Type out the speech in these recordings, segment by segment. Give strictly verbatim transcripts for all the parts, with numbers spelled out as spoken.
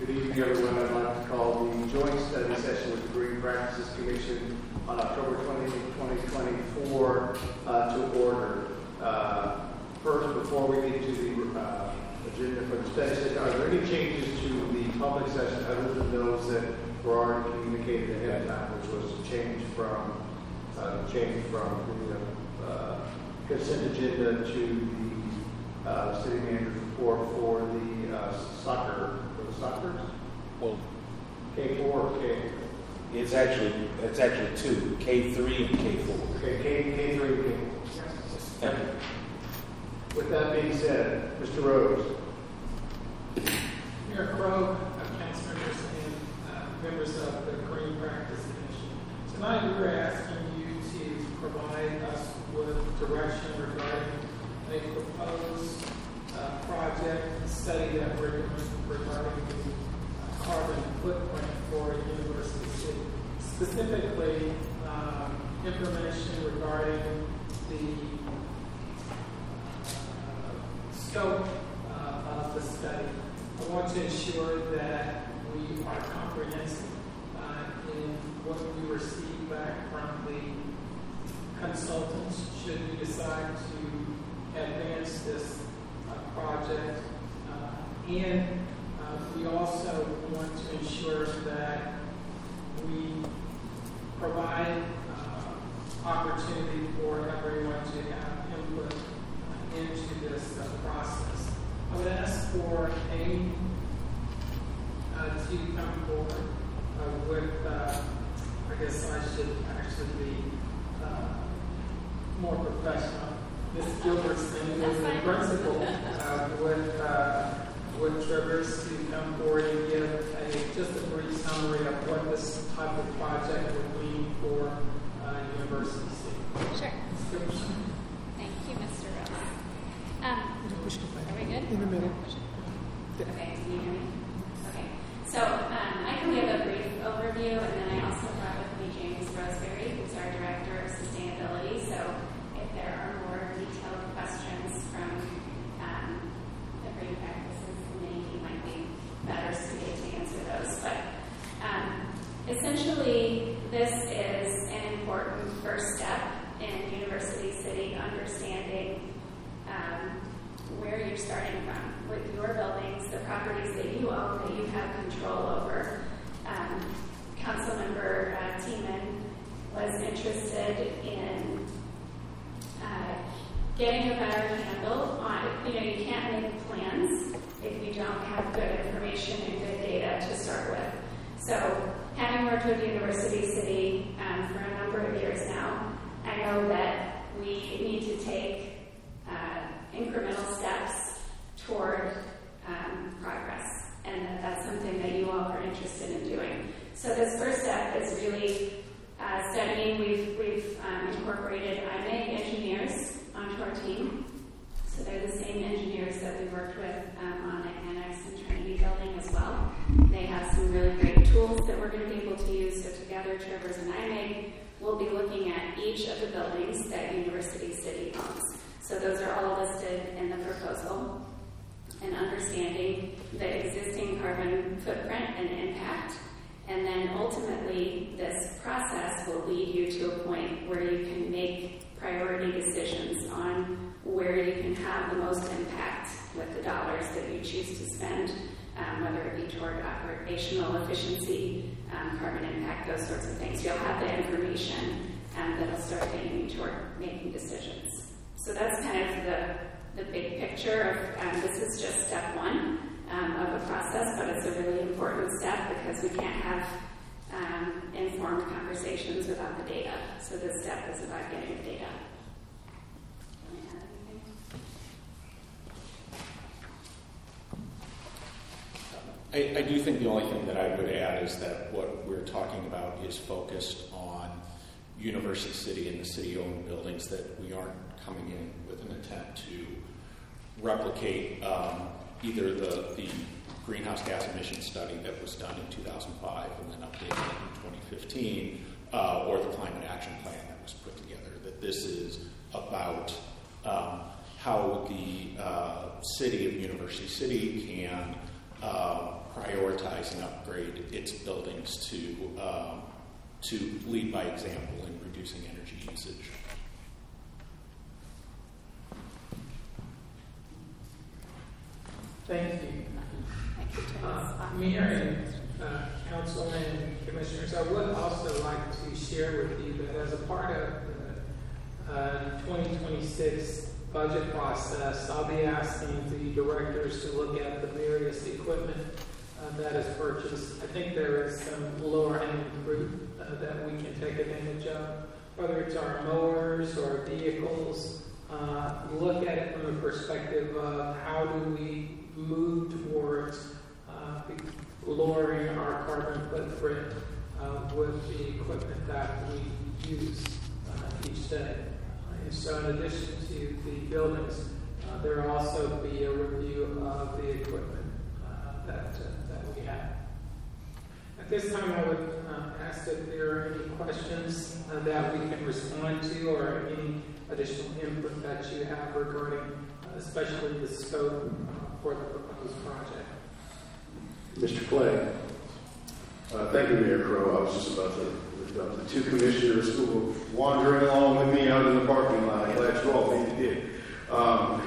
Good evening, everyone. I'd like to call the joint study session with the Green Practices Commission on October twentieth, twenty twenty-four uh, to order. Uh, first, before we get to the uh, agenda for the study session, are there any changes to the public session other than those that were already communicated ahead of time, which was to change from uh, change from the uh, consent agenda to the uh, city manager's report for the uh, soccer? Soccer? Well, K four or K? it's actually it's actually two, K three and K four. Okay, K, K three and K four. Thank you. With that being said, Mister Rose. Mayor Crowe, council members, and uh, members of the Green Practice Commission. Tonight we're asking you to provide us with direction regarding a proposed uh, project study that we're doing regarding the uh, carbon footprint for University City. Specifically, um, information regarding the uh, scope uh, of the study. I want to ensure that we are comprehensive uh, in what we receive back from the consultants should we decide to advance this uh, project. Uh, and uh, we also want to ensure that we provide uh, opportunity for everyone to have input uh, into this uh, process. I would ask for Amy uh, to come forward uh, with, uh, I guess I should actually be uh, more professional. Miz Gilbertson, who is the principal, uh, with, uh, with Traverse to come forward and give a, just a brief summary of what this type of project would mean for uh, University City. Sure. Miz Gilbertson. Thank you, Mister Rose. Um, are we good? In the middle. Okay, can you hear me? Okay. So um, I can give a brief overview, and then I also brought with me James Roseberry, who's our Director of Sustainability. So if there are more detailed questions from um, the Green Practices Committee, he might be better suited to answer those. But um, essentially, this is an important first step in University City understanding um, where you're starting from with your buildings, the properties that you own, that you have control over. Um, Councilmember uh, Tiemann was interested in uh, getting a better handle on, you know, you can't make plans if you don't have good information and good data to start with. So having worked with University City um, for a number of years now, I know that we need to take uh, incremental steps toward um, progress, and that that's something that you all are interested in doing. So this first step is really uh, studying. We've, we've um, incorporated I M E G engineers onto our team. So they're the same engineers that we worked with um, on the Annex and Trinity building as well. They have some really great tools that we're going to be able to use. So together, Traverse and I M E G will be looking at each of the buildings that University City owns. So those are all listed in the proposal, and understanding the existing carbon footprint and impact. And then ultimately, this process will lead you to a point where you can make priority decisions on where you can have the most impact with the dollars that you choose to spend, um, whether it be toward operational efficiency, um, carbon impact, those sorts of things. You'll have the information um, that'll start getting you toward making decisions. So that's kind of the, the big picture of um, this is just step one um, of a process, but it's a really important step because we can't have um, informed conversations without the data. So this step is about getting the data. I, I do think the only thing that I would add is that what we're talking about is focused on University City and the city-owned buildings, that we aren't coming in with an attempt to replicate um, either the, the greenhouse gas emission study that was done in two thousand five and then updated in twenty fifteen, uh, or the climate action plan that was put together. That this is about um, how the uh, city of University City can uh, prioritize and upgrade its buildings to um, to lead by example in reducing energy usage. Thank you. Uh, Mayor and uh, Council and Commissioners, I would also like to share with you that as a part of the uh, twenty twenty-six budget process, I'll be asking the directors to look at the various equipment uh, that is purchased. I think there is some lower hanging fruit uh, that we can take advantage of, whether it's our mowers or vehicles. Uh, look at it from the perspective of how do we move towards uh, lowering our carbon footprint uh, with the equipment that we use uh, each day. And so in addition to the buildings, uh, there will also be a review of the equipment uh, that, uh, that we have. At this time, I would uh, ask if there are any questions uh, that we can respond to or any additional input that you have regarding uh, especially the scope uh, for the proposed project. Mister Clay. Uh, thank you, Mayor Crowe. I was just about to lift up the two commissioners who were wandering along with me out in the parking lot. I'm glad you all made it in. Um,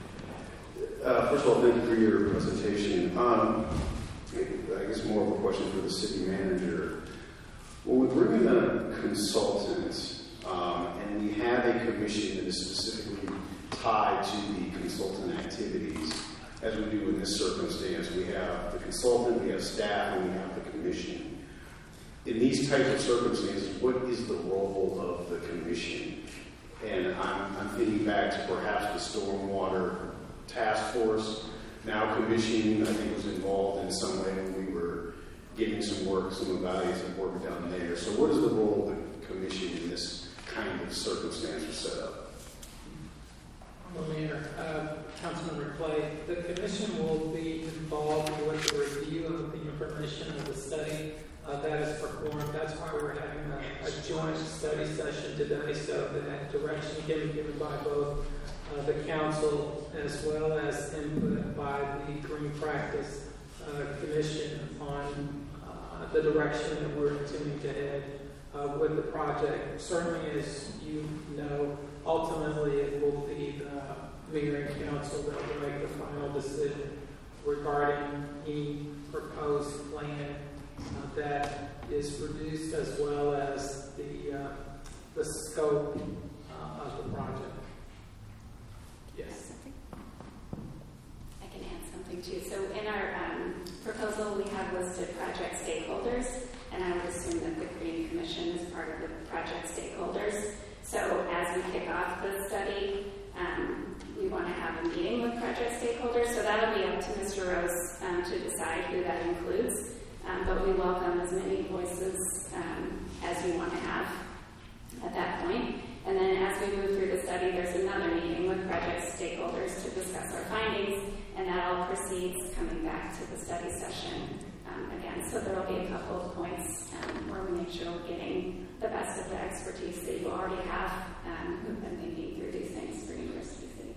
uh, first of all, thank you for your presentation. Um, I guess more of a question for the city manager. When we bring in a consultant um, and we have a commission that is specifically tied to the consultant activities, as we do in this circumstance, we have the consultant, we have staff, and we have the commission. In these types of circumstances, what is the role of the commission? And I'm, I'm thinking back to perhaps the stormwater task force. Now commission, I think, was involved in some way when we were getting some work, some evaluations of work down there. So what is the role of the commission in this kind of circumstance or setup? Well, Mayor, uh, Councilman Clay, the commission will be involved with the review of the information of the study uh, that is performed. That's why we're having a, a joint study session today, so that direction can be given by both uh, the council as well as input by the Green Practice uh, Commission on uh, the direction that we're intending to head uh, with the project. Certainly, as you know, ultimately, it will be the mayor and council that will make the final decision regarding any proposed plan uh, that is produced, as well as the uh, the scope uh, of the project. Yes. I can add something too. So in our um, proposal, we have listed project stakeholders, and I would assume that the Green Commission is part of the project stakeholders. So as we kick off the study, um, we want to have a meeting with project stakeholders. So that'll be up to Mister Rose um, to decide who that includes. Um, but we welcome as many voices um, as we want to have at that point. And then as we move through the study, there's another meeting with project stakeholders to discuss our findings, and that all proceeds coming back to the study session um, again. So there will be a couple of points um, where we make sure we're getting the best of the expertise that you already have um, who've been thinking through these things for University City.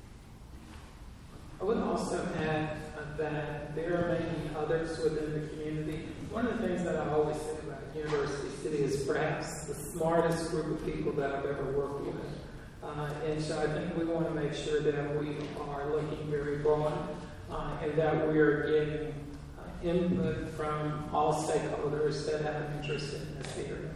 I would also add uh, that there are many others within the community. One of the things that I always say about University City is perhaps the smartest group of people that I've ever worked with. Uh, and so I think we want to make sure that we are looking very broad uh, and that we are getting uh, input from all stakeholders that have an interest in this area.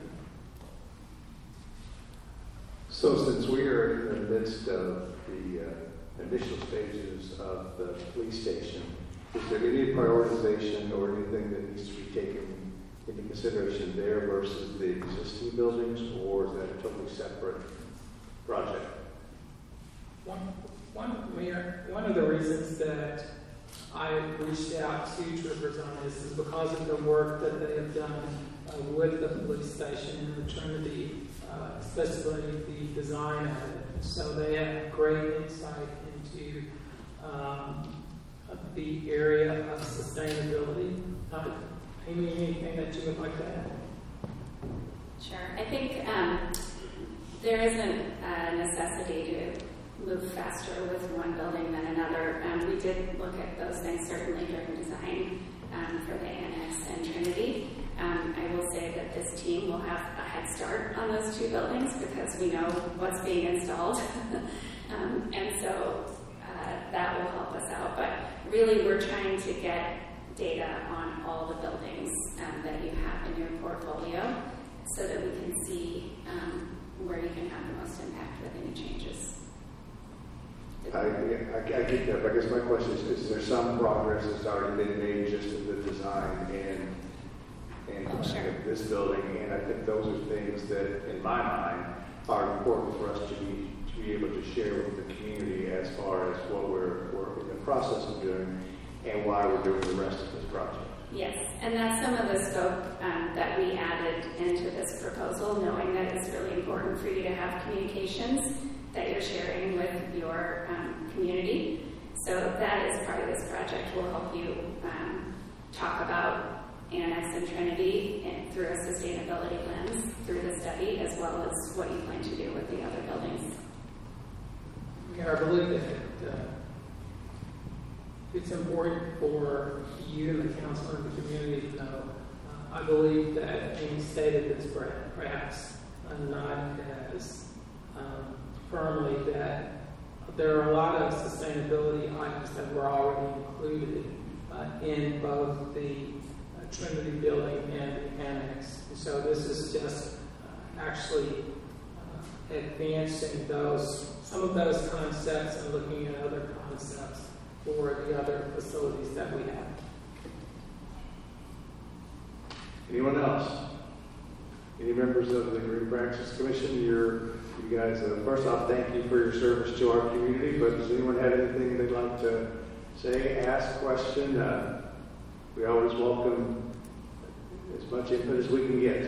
So since we are in the midst of the uh, initial stages of the police station, is there any prioritization or anything that needs to be taken into consideration there versus the existing buildings, or is that a totally separate project? One, one, Mayor, one of the reasons that I reached out to Trippers on this is because of the work that they have done uh, with the police station in Trinity, uh, especially the design of it. So they have great insight into um, the area of sustainability. Uh, Amy, anything that you would like to add? Sure. I think um, there isn't a necessity to move faster with one building than another. Um, we did look at those things certainly during design, um, for the Annex and Trinity. Um, I will say that this team will have a head start on those two buildings because we know what's being installed. um, and so uh, that will help us out. But really, we're trying to get data on all the buildings um, that you have in your portfolio so that we can see um, where you can have the most impact with any changes. I, I, I get that, but I guess my question is, is there some progress that's already been made just in the design and and Oh, sure. of this building? And I think those are things that, in my mind, are important for us to be to be able to share with the community as far as what we're, we're in the process of doing and why we're doing the rest of this project. Yes, and that's some of the scope um, that we added into this proposal, knowing that it's really important for you to have communications that you're sharing with your um, community. So that is part of this project. We'll help you um, talk about Annex and Trinity and through a sustainability lens through the study, as well as what you plan to do with the other buildings. Yeah, I believe that uh, it's important for you, the council, and the community to know. Uh, I believe that Amy stated this perhaps uh, not as um, firmly, that there are a lot of sustainability items that were already included uh, in both the uh, Trinity building and the Annex. So this is just uh, actually uh, advancing those, some of those concepts and looking at other concepts for the other facilities that we have. Anyone else? Any members of the Green Practices Commission? You're, you guys, uh, first off, thank you for your service to our community, but does anyone have anything they'd like to say, ask, question? Uh, we always welcome as much input as we can get.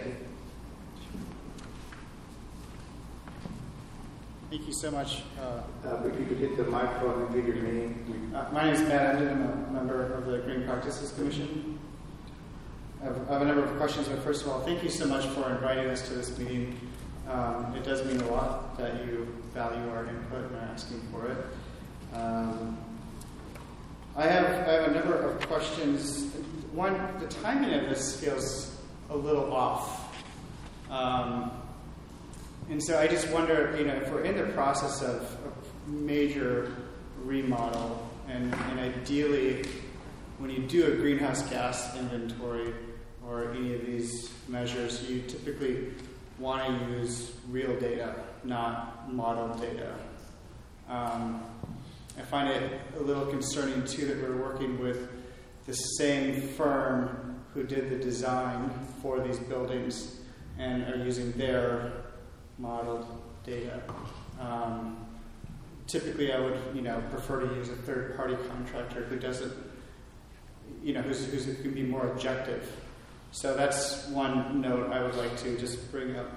Thank you so much. Uh, Uh, if you could hit the microphone and give your name. uh, my name is Matt Emden. I'm a member of the Green Practices Commission. I have, I have a number of questions, but first of all, thank you so much for inviting us to this meeting. Um, it does mean a lot that you value our input and are asking for it. Um, I have I have a number of questions. One, the timing of this feels a little off. Um, And so I just wonder, you know, if we're in the process of a major remodel, and, and ideally, when you do a greenhouse gas inventory or any of these measures, you typically want to use real data, not modeled data. Um, I find it a little concerning, too, that we're working with the same firm who did the design for these buildings and are using their modeled data. Um, typically, I would, you know, prefer to use a third-party contractor who doesn't, you know, who's, who's who can be more objective. So that's one note I would like to just bring up.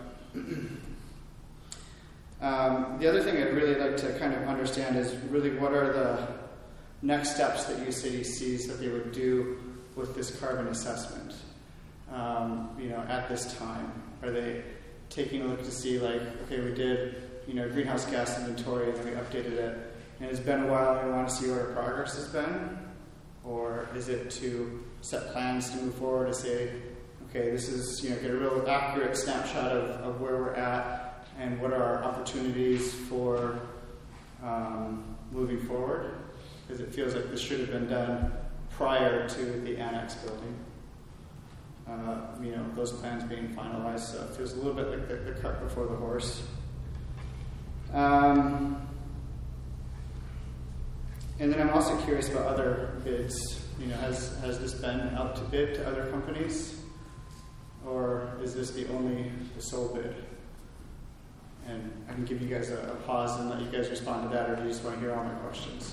um, the other thing I'd really like to kind of understand is really what are the next steps that UCity sees that they would do with this carbon assessment. Um, you know, at this time, are they taking a look to see, like, okay, we did, you know, greenhouse gas inventory and then we updated it, and it's been a while and we want to see what our progress has been? Or is it to set plans to move forward to say, okay, this is, you know, get a real accurate snapshot of, of where we're at and what are our opportunities for um, moving forward? Because it feels like this should have been done prior to the annex building. Uh, you know, those plans being finalized, so it feels a little bit like the, the cart before the horse. Um, and then I'm also curious about other bids. You know, has has this been out to bid to other companies, or is this the only, the sole bid? And I can give you guys a, a pause and let you guys respond to that, or do you just want to hear all my questions?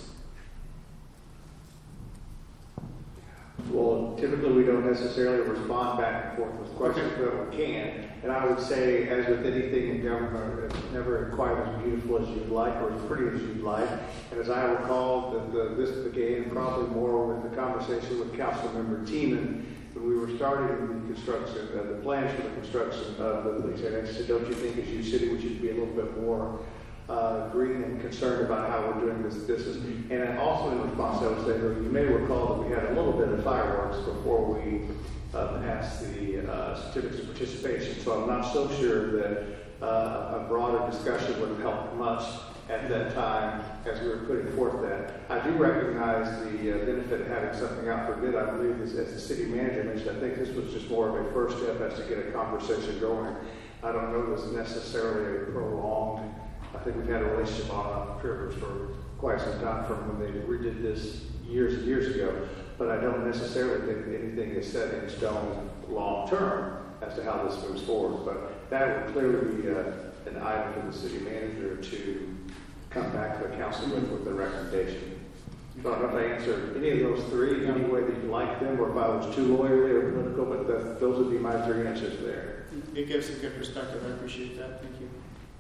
Well, typically we don't necessarily respond back and forth with questions, but we can. And I would say, as with anything in government, it's never quite as beautiful as you'd like or as pretty as you'd like. And as I recall, the, the, this began probably more with the conversation with Councilmember Tiemann when we were starting the construction, uh, the plans for the construction of the police annex. So don't you think as you city, we should be a little bit more uh, green and concerned about how we're doing this business. And then also in response, I would say that you may recall that we had a little bit of fireworks before we uh, passed the uh, certificates of participation. So I'm not so sure that uh, a broader discussion would have helped much at that time as we were putting forth that. I do recognize the uh, benefit of having something out for bid. I believe as, as the city manager mentioned, I think this was just more of a first step as to get a conversation going. I don't know this necessarily a prolonged. I think we've had a relationship on Trivers for quite some time from when they redid this years and years ago, but I don't necessarily think that anything is set in stone long term as to how this moves forward. But that would clearly be uh, an item for the city manager to come back to the council with, with the recommendation. So I don't know if I answered any of those three in any way that you like them, or if I was too lawyerly or political, but that, those would be my three answers there. It gives a good perspective. I appreciate that. Thank you.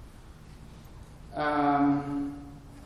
Um,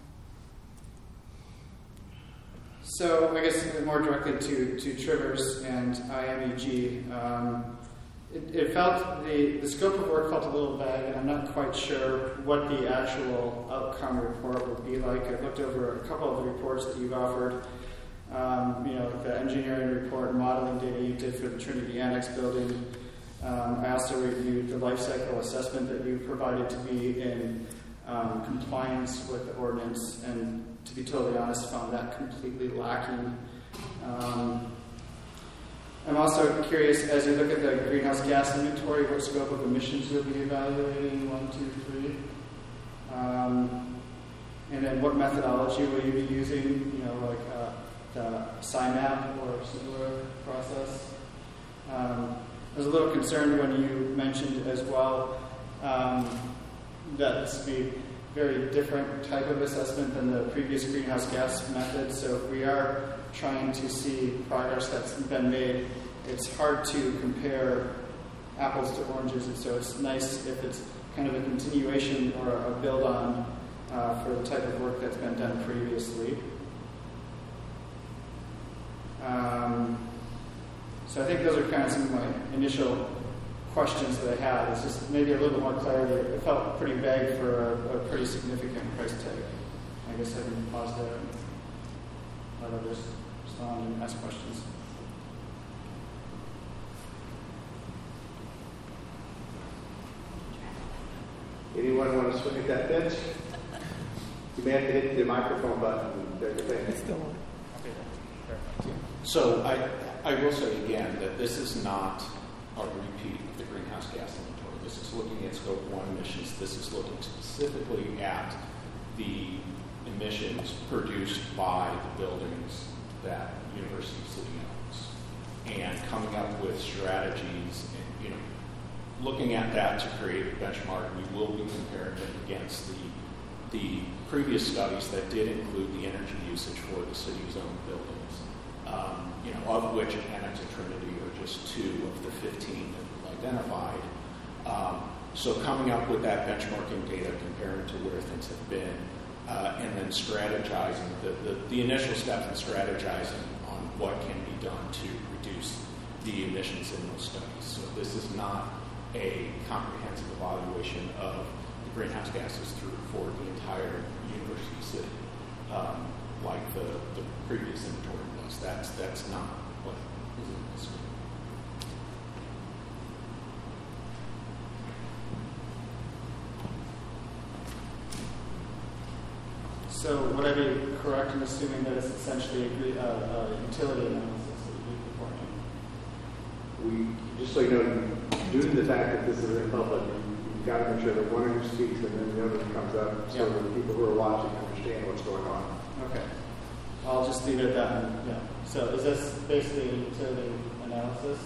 so I guess more directly to, to Trivers and I M E G. Um, it, it felt, the, the scope of work felt a little vague, and I'm not quite sure what the actual outcome report would be like. I've looked over a couple of the reports that you've offered. Um, you know, the engineering report, modeling data you did for the Trinity Annex building. Um, I also reviewed the life cycle assessment that you provided to be in um, compliance with the ordinance, and to be totally honest, found that completely lacking. Um, I'm also curious, as you look at the greenhouse gas inventory, what scope of emissions you'll be evaluating, one, two, three. Um, and then what methodology will you be using, you know, like uh, the S I MAP or similar process. Um, I was a little concerned when you mentioned as well um, that this would be a very different type of assessment than the previous greenhouse gas method. So if we are trying to see progress that's been made, it's hard to compare apples to oranges. And so it's nice if it's kind of a continuation or a build on uh, for the type of work that's been done previously. Um, so I think those are kind of some of my initial questions that I had. It's just maybe a little bit more clarity. It felt pretty vague for a, a pretty significant price tag. I guess I can pause there and let others respond and ask questions. Anyone want to swing at that bench? You may have to hit the microphone button and everything. So I, I will say again that this is not a repeat of the greenhouse gas inventory. This is looking at scope one emissions. This is looking specifically at the emissions produced by the buildings that University City owns, and coming up with strategies and, you know, looking at that to create a benchmark. We will be comparing it against the the previous studies that did include the energy usage for the city's own buildings, um, you know, of which Annex and Trinity are just two of the fifteen that we've identified. Um, so coming up with that benchmarking data, comparing to where things have been, uh, and then strategizing, the, the, the initial steps in strategizing on what can be done to reduce the emissions in those studies. So this is not a comprehensive evaluation of the greenhouse gases through for the entire University City, um, like the, the previous inventory was. That's that's not what is in this one. So would I be correct in assuming that it's essentially a, gre- uh, a utility analysis that you're performing? We, just so you know, due to the fact that this is in public, you've got to make sure that one of you speaks and then the other comes up so Yeah. that the people who are watching understand what's going on. Okay. I'll just leave it at that. Yeah. So is this basically a utility analysis?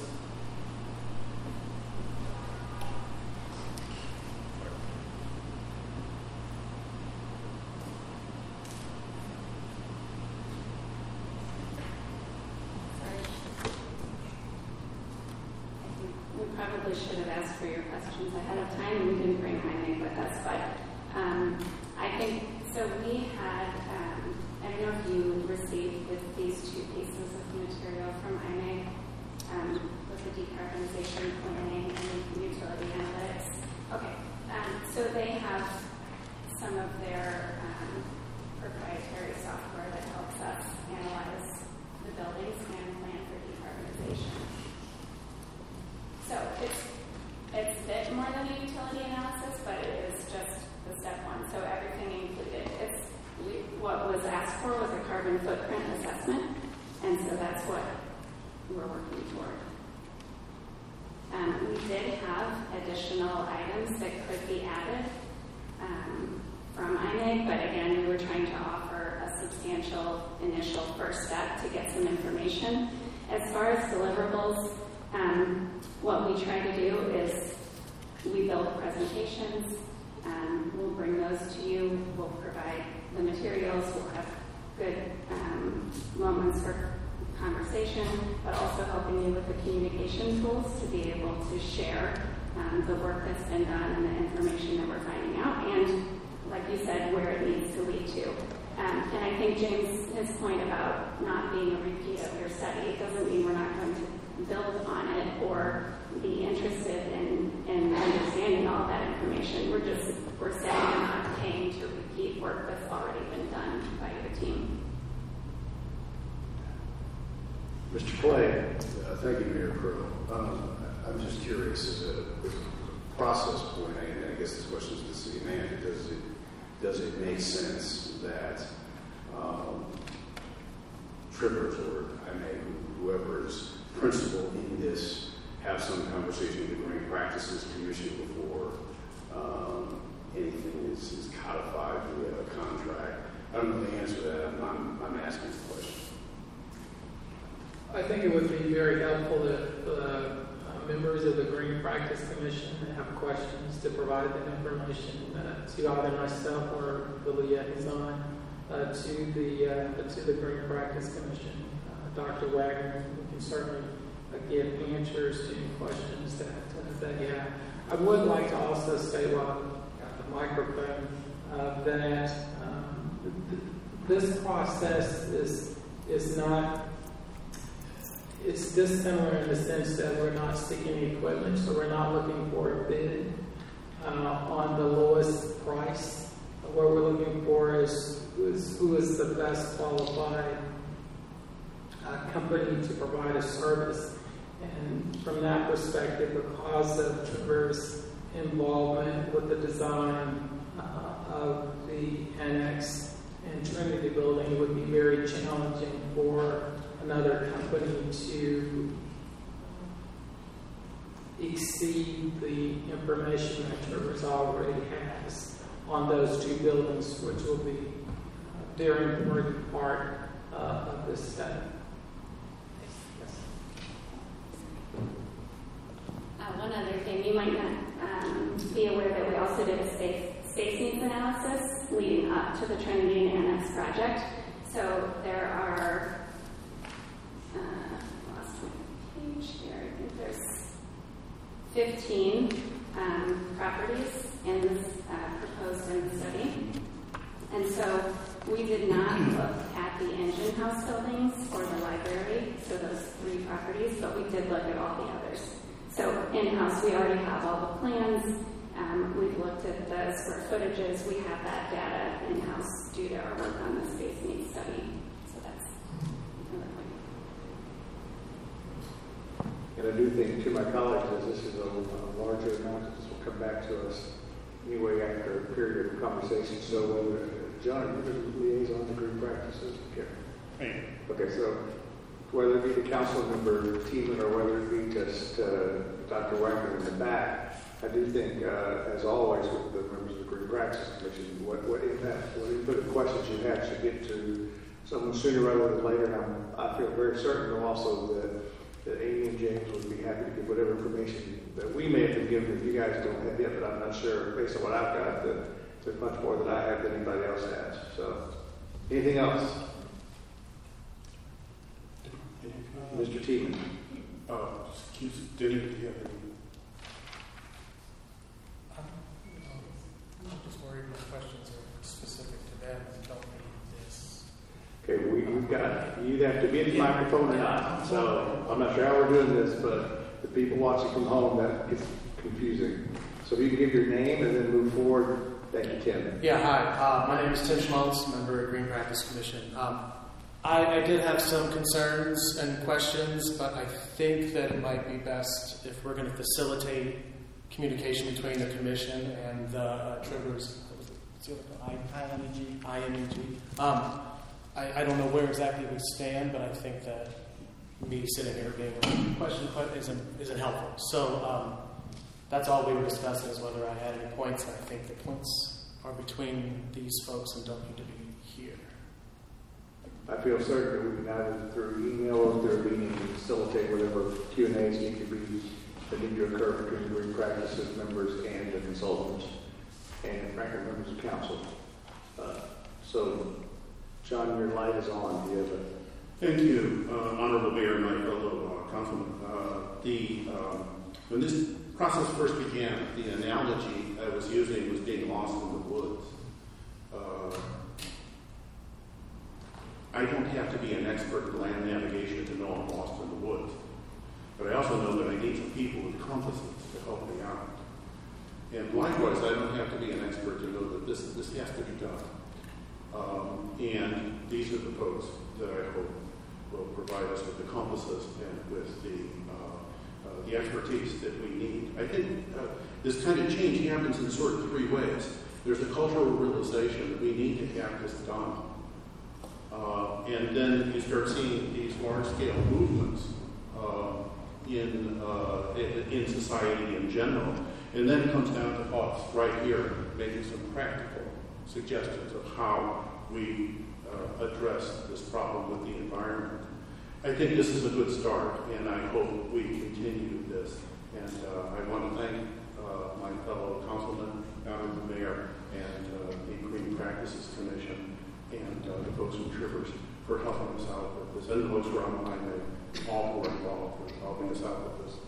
We probably should have asked for your questions ahead of time, and we didn't bring Jaime with us, but um, I think, so we had, um, I don't know if you received this, these two pieces of material from Jaime, um, with the decarbonization planning and utility analytics. Okay, um, so they have some of their um, proprietary software that helps us analyze the buildings and plan for decarbonization. So it's it's a bit more than a utility analysis, but it is just the step one. So everything included. It's we, what was asked for was a carbon footprint assessment, and so that's what we're working toward. Um, we did have additional items that could be added um, from I M E G, but again, we were trying to offer a substantial initial first step to get some information. As far as deliverables, um, what we try to do is we build presentations. Um, we'll bring those to you. We'll provide the materials. We'll have good um, moments for conversation, but also helping you with the communication tools to be able to share um, the work that's been done and the information that we're finding out, and like you said, where it needs to lead to. Um, and I think James, his point about not being a repeat of your study doesn't mean we're not going to build on it or be interested in, in understanding all that information. We're just, we're saying we're not paying to repeat work that's already been done by your team. Mister Clay. Uh, thank you, Mayor Crow. Um, I'm just curious, as a, as a process point, and I guess this question is to the city manager, does it, does it make sense that um, Trippers or I may, whoever is principal in this, have some conversation with the Green Practices Commission before um, anything is, is codified via a contract? I don't know the answer to that. I'm, I'm, I'm asking the question. I think it would be very helpful if uh, uh, members of the Green Practice Commission have questions to provide that information uh, to either myself or the liaison uh, to the uh, to the Green Practice Commission. Uh, Doctor Wagner, we can certainly uh, give answers to any questions that uh, that you have. I would like to also say, while I've got the microphone, uh, that um, th- this process is is not. It's dissimilar in the sense that we're not seeking equipment, so we're not looking for a bid uh, on the lowest price. What we're looking for is, is who is the best qualified uh, company to provide a service. And from that perspective, because of Traverse involvement with the design uh, of the annex and Trinity building, it would be very challenging for another company to exceed the information that Traverse already has on those two buildings, which will be a very important part uh, of this study. Yes. Uh, one other thing, you might not um, be aware that we also did a space, space needs analysis leading up to the Trinity and Annex project. So there are here. I think there's fifteen um, properties in this, uh, proposed in the study. And so we did not look at the engine house buildings or the library, so those three properties, but we did look at all the others. So in-house, we already have all the plans. Um, we've looked at the square footages. We have that data in-house due to our work on the space needs study. And I do think, to my colleagues, as this is a, a larger amount, this will come back to us anyway after a period of conversation. So whether, John, you're the liaison to Green Practices? Okay. Right. Okay, so whether it be the council member Teeman or whether it be just uh, Doctor Wagner in the back, I do think, uh, as always with the members of the Green Practices Commission, what, what impact, what input and questions you have should get to someone sooner rather than later. And I'm, I feel very certain also that that Amy and James would be happy to give whatever information that we may have been given that you guys don't have yet, but I'm not sure, based on what I've got, that there's much more that I have than anybody else has. So, anything else? Uh, Mister Teeman. Uh, excuse me, did you have any? I'm just worried my questions are specific to them and don't need this. Okay, we, we've got, you have to be at the microphone or not. So I'm not sure how we're doing this, but the people watching from home, that gets confusing. So if you can give your name and then move forward Thank you, Tim. Yeah, hi. Uh, my name is Tim Schmaltz, member of Green Practice Commission. Um, I, I did have some concerns and questions, but I think that it might be best if we're going to facilitate communication between the commission and the uh, Trivers. What's the other called? I M E G. I M E G. Um, I, I don't know where exactly we stand, but I think that me sitting here being a question put isn't isn't helpful. So um, that's all we were discussing, is whether I had any points. I think the points are between these folks and don't need to be here. I feel certain that we can either through email or through a meeting facilitate whatever Q and A's need to be that need to occur between the Green Practices members and the consultants and frankly members of council. Uh, so, John, your light is on. Do you have a Thank you, uh, Honorable Mayor and my fellow uh, councilman. Uh, the um, when this process first began, the analogy I was using was being lost in the woods. Uh, I don't have to be an expert in land navigation to know I'm lost in the woods, but I also know that I need some people with compasses to help me out. And likewise, I don't have to be an expert to know that this this has to be done. Um, and these are the folks that I hope will provide us with the compasses and with the uh, uh, the expertise that we need. I think uh, this kind of change happens in sort of three ways. There's a cultural realization that we need to have this done. Uh, and then you start seeing these large-scale movements uh, in, uh, in in society in general. And then it comes down to us right here making some practical suggestions of how we uh, address this problem with the environment. I think this is a good start, and I hope we continue this. And uh, I want to thank uh, my fellow councilman, Honorable Mayor, and uh, the Green Practices Commission, and uh, the folks from Trivers for helping us out with this, and the folks who are online, they all who are involved for helping us out with this.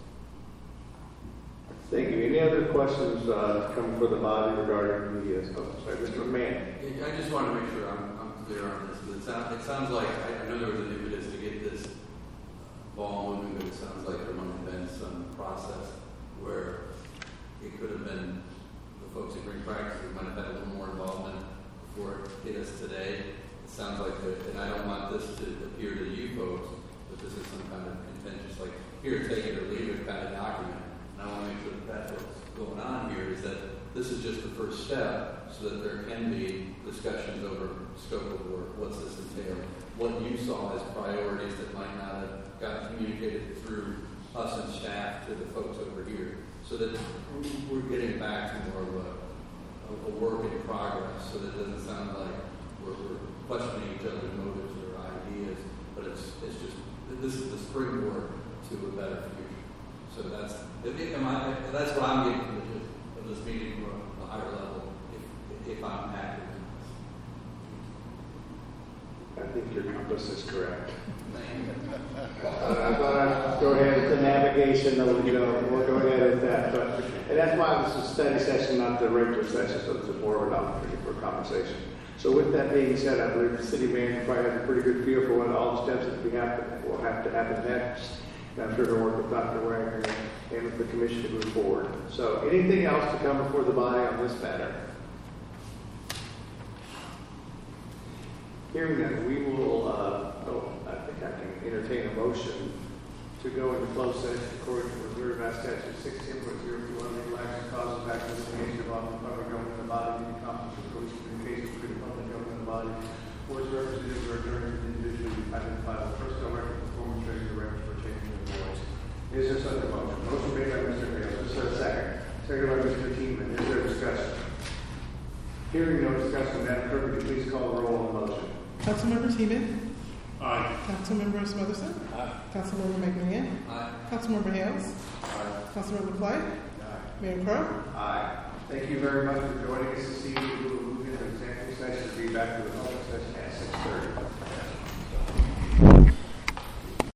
Thank you. Any other questions uh, coming for the body regarding the, uh, oh, sorry, Mister Mann? I just want to make sure I'm, I'm clear on this. It sounds, it sounds like, I, I know there was an impetus to get this ball moving, but it sounds like there might have been some process where it could have been the folks at Green Practices might have had a little more involvement before it hit us today. It sounds like, and I don't want this to appear to you folks, that this is some kind of contentious, like, here, take it or leave it kind of document. I want to make sure that that's what's going on here, is that this is just the first step so that there can be discussions over scope of work. What's this entail? What you saw as priorities that might not have gotten communicated through us and staff to the folks over here, so that we're getting back to more of a, a work in progress, so that it doesn't sound like we're, we're questioning each other's motives or ideas, but it's it's just, this is the springboard to a better future. So that's, am I, that's what I'm getting from the gist of this meeting from a higher level, if, if I'm accurate in I think your compass is correct. uh, I thought I'd go ahead with the navigation, you know, we'll go ahead with that. But, and that's why this is a study session, not the regular session, so it's more of an opportunity for a conversation. So with that being said, I believe the city manager probably has a pretty good feel for what all the steps that we have to, will have to happen next. And I'm sure to work with Doctor Wagner and with the commission to move forward. So anything else to come before the body on this matter? Hearing that, we will, uh, oh, I think I can entertain a motion to go into closed session according to Missouri Mass Statute sixteen point zero two one, legal action causes back to litigation involving the public government of the body, the conflict of police communications between the public government and the body, or its representatives or attorneys individually identified with personnel record, performance records, or records for change of voice. Is there such a motion? Motion made by Mister Hales. Is there a second? Second by Mister Keenan. Is there discussion? Hearing no discussion, Madam Clerk, would you please call the roll on the motion? Councilmember Teeman? Aye. Councilmember Smotherson? Aye. Councilmember McMahon? Aye. Councilmember Hales? Aye. Councilmember Clay? Aye. Mayor Crowe? Aye. Thank you very much for joining us this evening. We will move into executive session and be back to the public session at six thirty.